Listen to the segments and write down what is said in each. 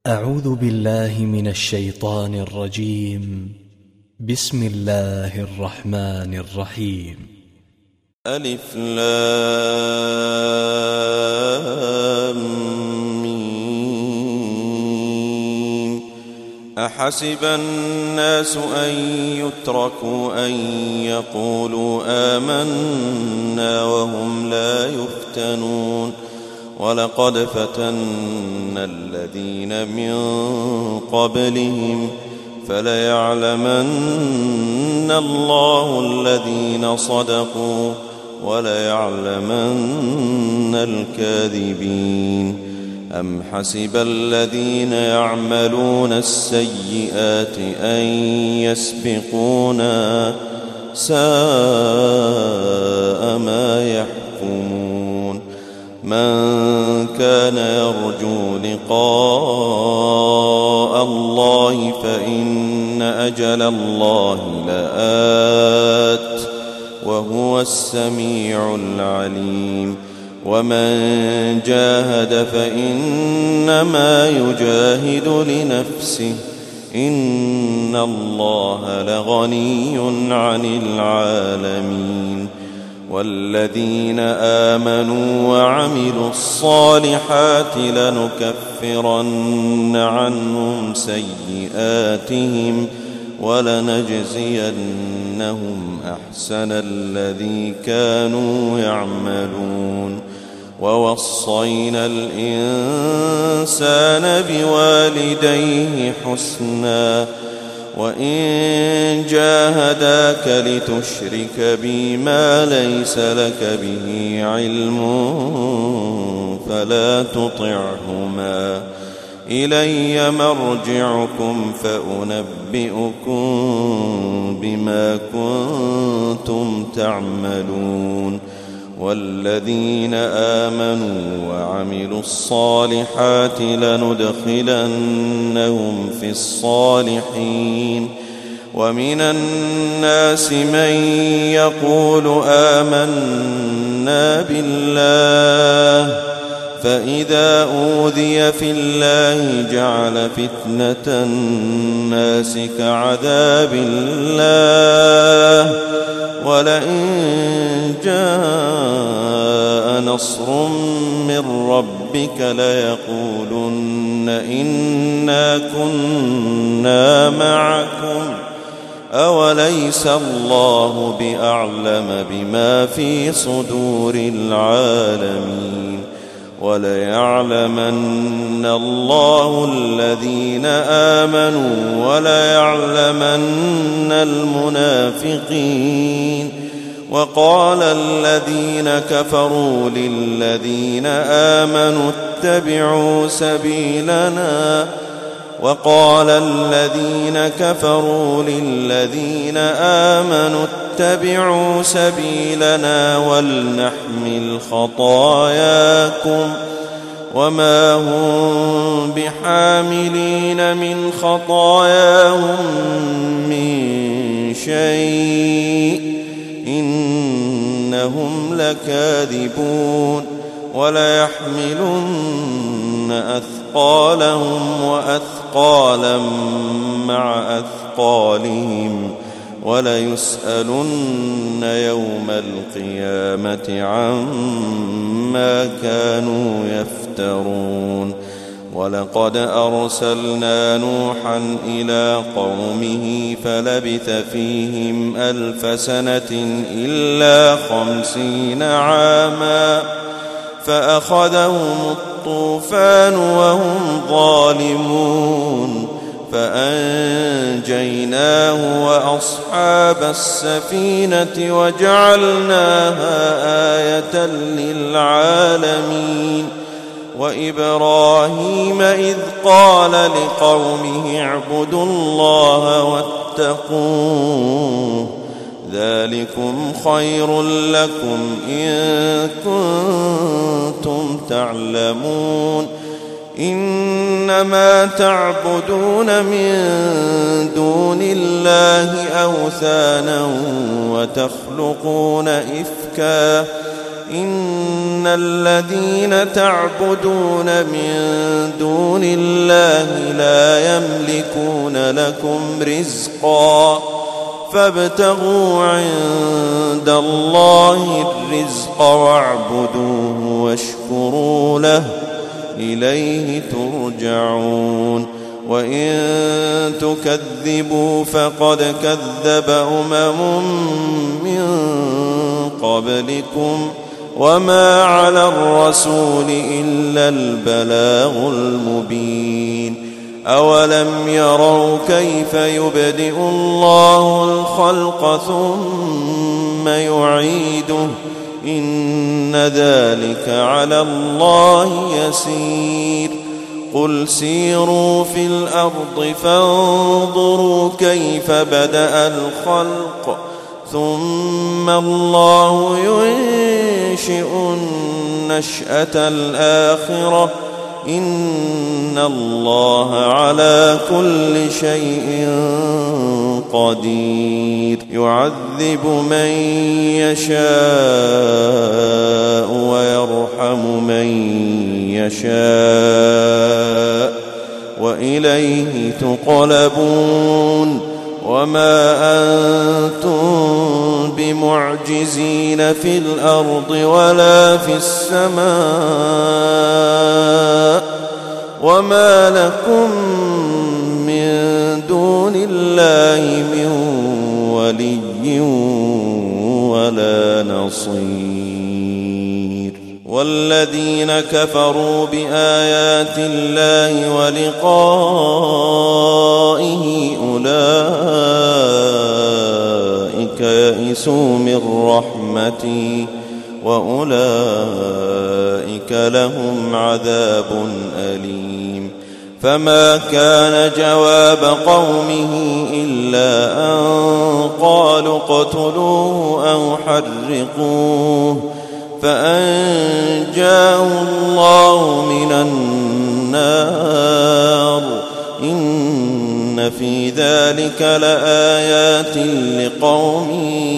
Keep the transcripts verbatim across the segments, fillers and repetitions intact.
أعوذ بالله من الشيطان الرجيم. بسم الله الرحمن الرحيم. ألف لام ميم. أحسب الناس أن يتركوا أن يقولوا آمنا وهم لا يفتنون ولقد فتنا الذين من قبلهم فليعلمن الله الذين صدقوا وليعلمن الكاذبين. أم حسب الذين يعملون السيئات أن يسبقونا ساء ما يحكمون. من كان يرجو لقاء الله فإن أجل الله لآت وهو السميع العليم. ومن جاهد فإنما يجاهد لنفسه إن الله لغني عن العالمين. والذين آمنوا وعملوا الصالحات لنكفرن عنهم سيئاتهم ولنجزينهم أحسن الذي كانوا يعملون. ووصينا الإنسان بوالديه حسنا وإن جاهداك لتشرك بي ما ليس لك به علم فلا تطعهما إلي مرجعكم فأنبئكم بما كنتم تعملون. والذين آمنوا وعملوا الصالحات لندخلنهم في الصالحين. ومن الناس من يقول آمنا بالله فإذا أوذي في الله جعل فتنة الناس كعذاب الله ولئن جاء نصر من ربك ليقولن إنا كنا معكم أوليس الله بأعلم بما في صدور العالمين. وليعلمن الله الذين آمنوا وليعلمن المنافقين. وقال الذين كفروا للذين آمنوا اتبعوا سبيلنا وقال الذين كفروا للذين آمنوا اتبعوا سبيلنا ولنحمل خطاياكم وما هم بحاملين من خطاياهم من شيء إنهم لكاذبون. وليحملن أثقالهم وأثقالا مع أثقالهم وليسألن يوم القيامة عما كانوا يفترون. ولقد أرسلنا نوحا إلى قومه فلبث فيهم ألف سنة إلا خمسين عاما فأخذهم الطوفان وهم ظالمون فأنجيناه وأصحاب السفينة وجعلناها آية للعالمين. وإبراهيم إذ قال لقومه اعبدوا الله واتقوه ذلكم خير لكم إن كنتم تعلمون. إنما تعبدون من دون الله أوثانا وتخلقون إفكا إن الذين تعبدون من دون الله لا يملكون لكم رزقا فابتغوا عند الله الرزق واعبدوه واشكروا له إليه ترجعون وإن تكذبوا فقد كذب أمم من قبلكم وما على الرسول إلا البلاغ المبين أولم يروا كيف يبدئ الله الخلق ثم يعيده إن ذلك على الله يسير قل سيروا في الأرض فانظروا كيف بدأ الخلق ثم الله ينشئ النشأة الآخرة إن الله على كل شيء قدير يعذب من يشاء ويرحم من يشاء وإليه تقلبون وما أنتم بمعجزين في الأرض ولا في السماء وما لكم من دون الله من ولي ولا نصير والذين كفروا بآيات الله ولقائه أولئك يئسوا من رحمتي وأولئك لهم عذاب أليم فما كان جواب قومه إلا أن قالوا اقتلوه أو حرقوه فأنجاه الله من النار إن في ذلك لآيات لقوم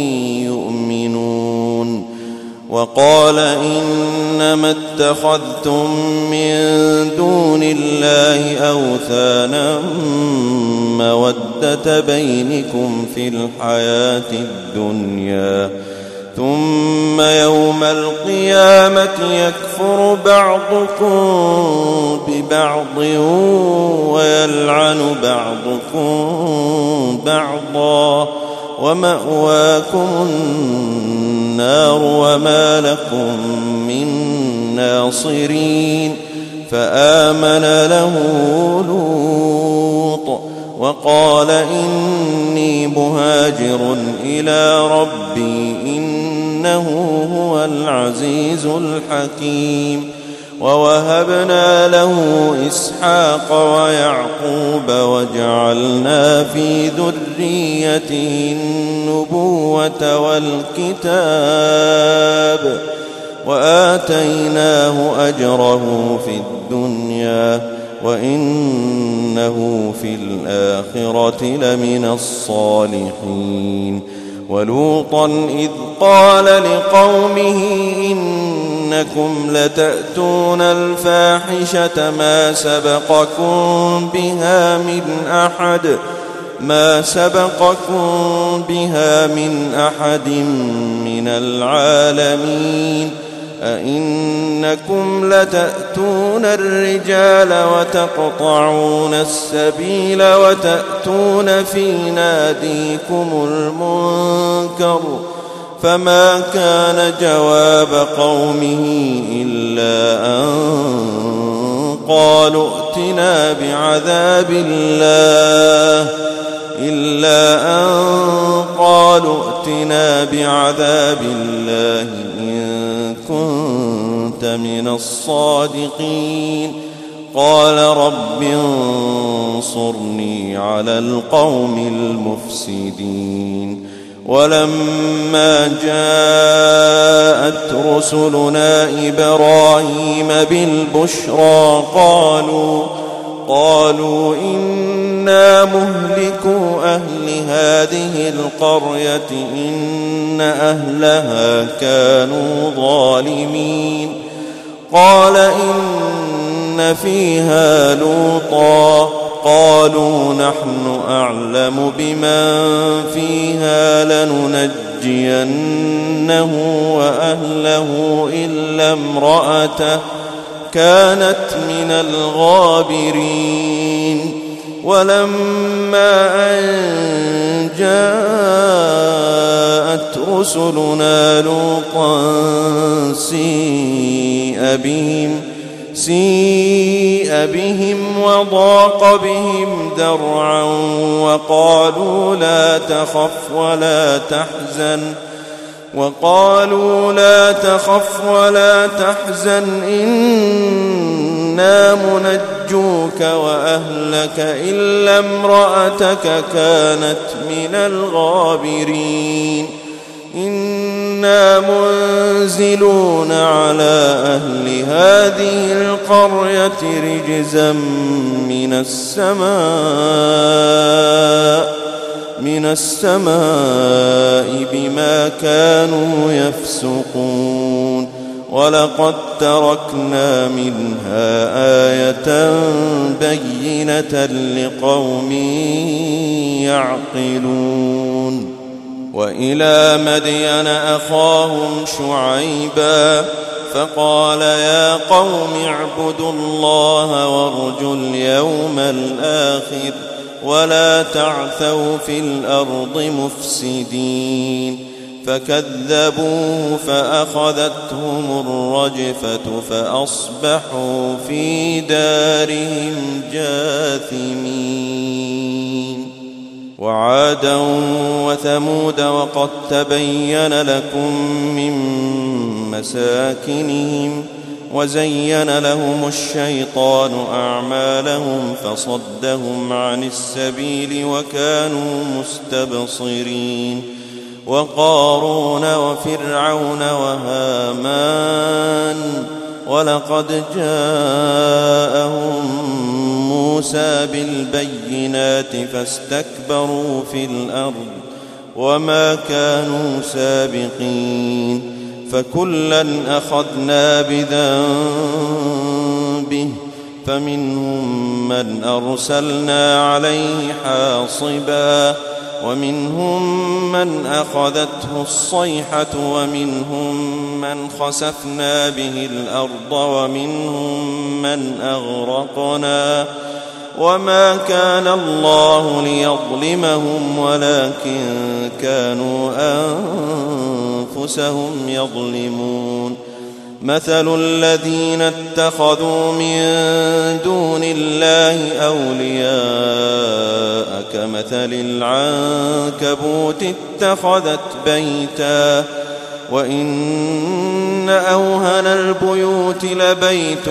يؤمنون وقال إنما اتخذتم من دون الله أوثانا مودة بينكم في الحياة الدنيا ثم يوم القيامة يكفر بعضكم ببعض ويلعن بعضكم بعضا ومأواكم النار وما لكم من ناصرين فآمن له لوط وقال إني مهاجر إلى ربي إنه هو العزيز الحكيم ووهبنا له إسحاق ويعقوب وجعلنا في ذريته النبوة والكتاب وآتيناه أجره في الدنيا وإنه في الآخرة لمن الصالحين ولوطا إذ قال لقومه إنكم لتأتون الفاحشة ما سبقكم بها من أحد ما سبقكم بها من أحد من العالمين أئنكم لتأتون الرجال وتقطعون السبيل وتأتون في ناديكم المنكر فما كان جواب قومه إلا أن قالوا ائتنا بعذاب الله إلا أن قالوا ائتنا بعذاب الله إن كنت من الصادقين قال رب انصرني على القوم المفسدين ولما جاءت رسلنا إبراهيم بالبشرى قالوا قالوا إنا مهلكو أهل هذه القرية إن أهلها كانوا ظالمين قال إن فيها لوطا قالوا نحن أعلم بمن فيها لننجينه وأهله إلا امرأته كانت من الغابرين ولما أن جاءت رسلنا لوطا سيء بهم سيء بهم وضاق بهم ذرعا وقالوا لا تخف ولا تحزن وقالوا لا تخف ولا تحزن إنا منجوك وأهلك إلا امرأتك كانت من الغابرين إنا منزلون على أهل هذه القرية رجزا من السماء من السماء بما كانوا يفسقون ولقد تركنا منها آية بينة لقوم يعقلون وإلى مدين أخاهم شعيبا فقال يا قوم اعبدوا الله وارجوا اليوم الآخر ولا تعثوا في الأرض مفسدين فكذبوه فأخذتهم الرجفة فأصبحوا في دارهم جاثمين وعادا وثمود وقد تبين لكم من مساكنهم وزين لهم الشيطان أعمالهم فصدهم عن السبيل وكانوا مستبصرين وقارون وفرعون وهامان ولقد جاءهم موسى بالبينات فاستكبروا في الأرض وما كانوا سابقين فكلا أخذنا بذنبه فمنهم من أرسلنا عليه حاصبا ومنهم من أخذته الصيحة ومنهم من خسفنا به الأرض ومنهم من أغرقنا وما كان الله ليظلمهم ولكن كانوا أنفسهم يظلمون مثل الذين اتخذوا من دون الله أولياء كمثل العنكبوت اتخذت بيتا وإن أوهن البيوت لبيت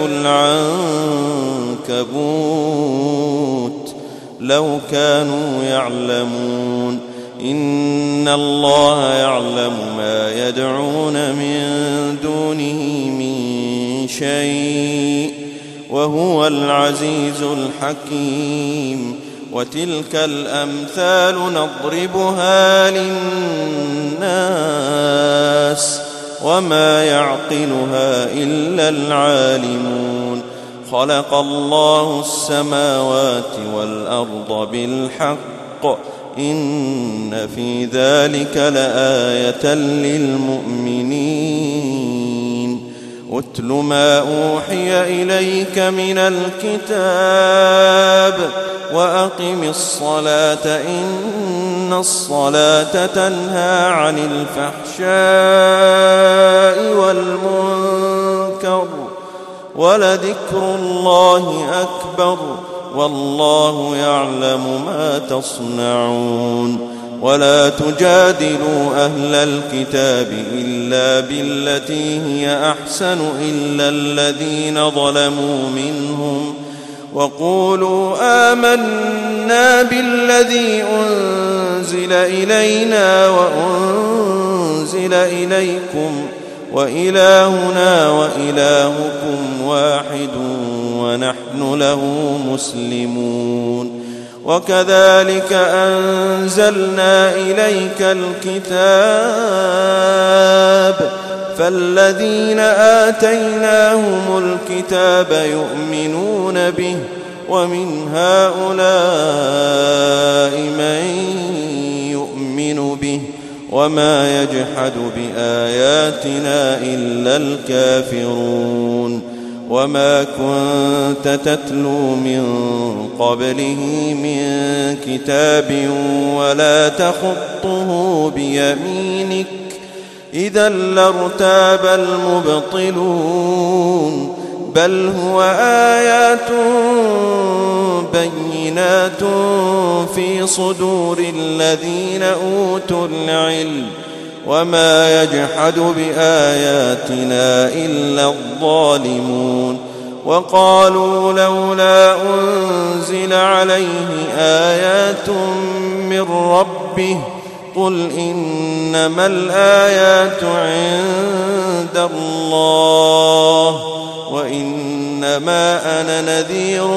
العنكبوت لو كانوا يعلمون إن الله يعلم ما يدعون من دونه من شيء وهو العزيز الحكيم وتلك الأمثال نضربها للناس وما يعقلها إلا العالمون خلق الله السماوات والأرض بالحق إن في ذلك لآية للمؤمنين أتل ما أوحي إليك من الكتاب وأقم الصلاة إن الصلاة تنهى عن الفحشاء والمنكر ولذكر الله أكبر والله يعلم ما تصنعون ولا تجادلوا أهل الكتاب إلا بالتي هي أحسن إلا الذين ظلموا منهم وقولوا آمنا بالذي أنزل إلينا وأنزل إليكم وإلهنا وإلهكم واحد ونحن له مسلمون. وكذلك أنزلنا إليك الكتاب فالذين آتيناهم الكتاب يؤمنون به ومن هؤلاء من يؤمن به وما يجحد بآياتنا إلا الكافرون. وما كنت تتلو من قبله من كتاب ولا تخطه بيمينك إذا لارتاب المبطلون بل هو آيات بينات في صدور الذين أوتوا العلم وما يجحد بآياتنا إلا الظالمون. وقالوا لولا أنزل عليه آيات من ربه قل إنما الآيات عند الله وإنما أنا نذير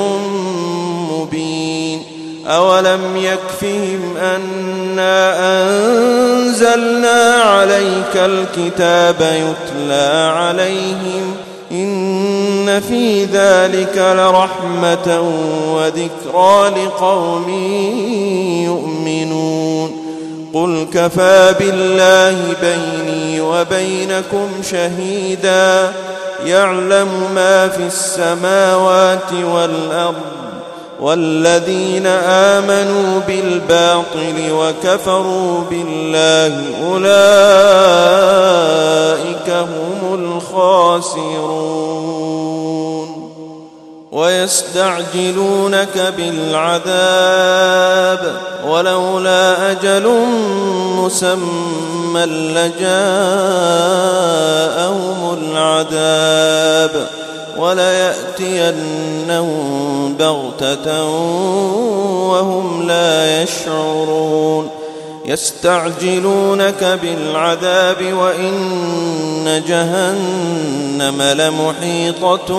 مبين. أولم يكفهم أنا أنزلنا عليك الكتاب يتلى عليهم إن في ذلك لرحمة وذكرى لقوم يؤمنون. قل كفى بالله بيني وبينكم شهيدا يعلم ما في السماوات والأرض والذين آمنوا بالباطل وكفروا بالله أولئك هم الخاسرون. ويستعجلونك بالعذاب ولولا أجل مسمى لجاءهم العذاب وليأتينهم بغتة وهم لا يشعرون. يستعجلونك بالعذاب وإن جهنم لمحيطة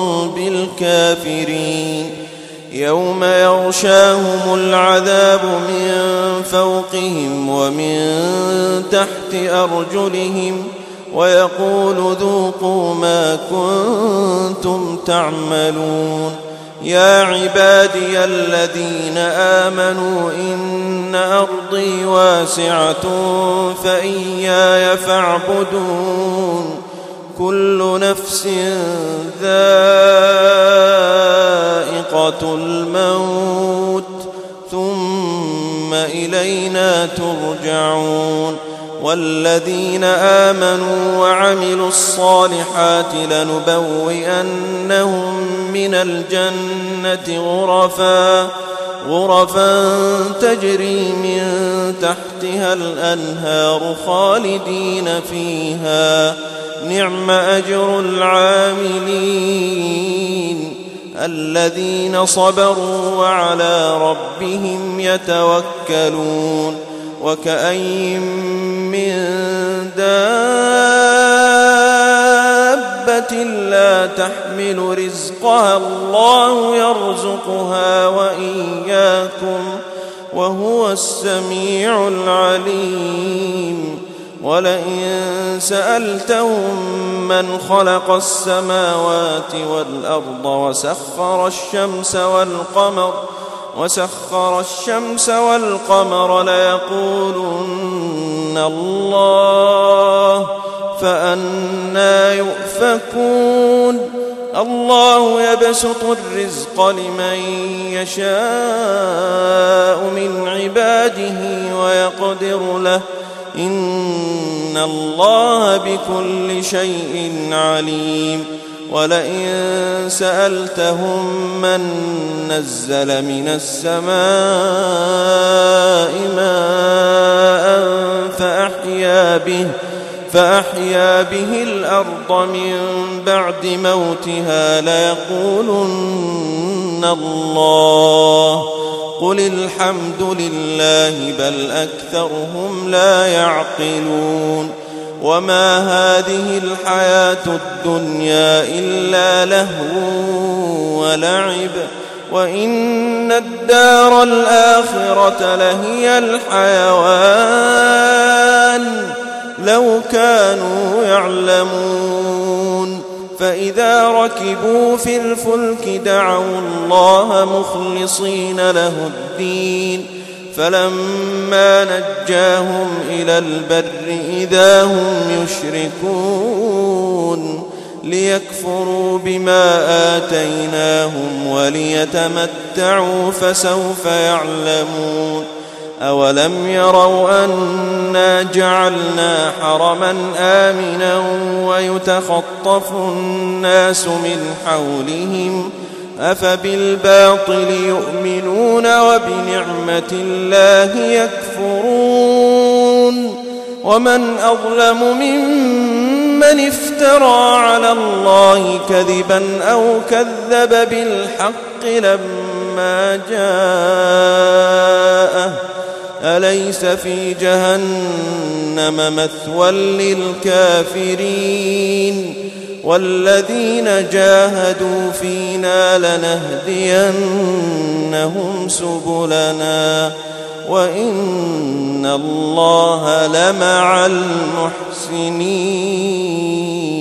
بالكافرين يوم يغشاهم العذاب من فوقهم ومن تحت أرجلهم ويقول ذوقوا ما كنتم تعملون. يا عبادي الذين آمنوا إن أرضي واسعة فإياي فاعبدون. كل نفس ذائقة الموت ثم إلينا ترجعون. والذين آمنوا وعملوا الصالحات لنبوئنهم من الجنة غرفا غرفا تجري من تحتها الأنهار خالدين فيها نعم أجر العاملين الذين صبروا وعلى ربهم يتوكلون. وكأين من دابة لا تحمل رزقها الله يرزقها وإياكم وهو السميع العليم. ولئن سألتهم من خلق السماوات والأرض وسخر الشمس والقمر وسخر الشمس والقمر ليقولن الله فأنى يؤفكون. الله يبسط الرزق لمن يشاء من عباده ويقدر له إن الله بكل شيء عليم. ولئن سألتهم من نزل من السماء ماء فأحيا به فأحيا به الأرض من بعد موتها ليقولن الله قل الحمد لله بل أكثرهم لا يعقلون. وما هذه الحياة الدنيا إلا لهو ولعب وإن الدار الآخرة لهي الحيوان لو كانوا يعلمون فإذا ركبوا في الفلك دعوا الله مخلصين له الدين فلما نجاهم إلى البر إذا هم يشركون ليكفروا بما آتيناهم وليتمتعوا فسوف يعلمون أولم يروا أنا جعلنا حرما آمنا ويتخطف الناس من حولهم أفبالباطل يؤمنون وبنعمة الله يكفرون ومن أظلم ممن افترى على الله كذبا أو كذب بالحق لما جاءه أليس في جهنم مثوى للكافرين والذين جاهدوا فينا لنهدينهم سبلنا وإن الله لمع المحسنين.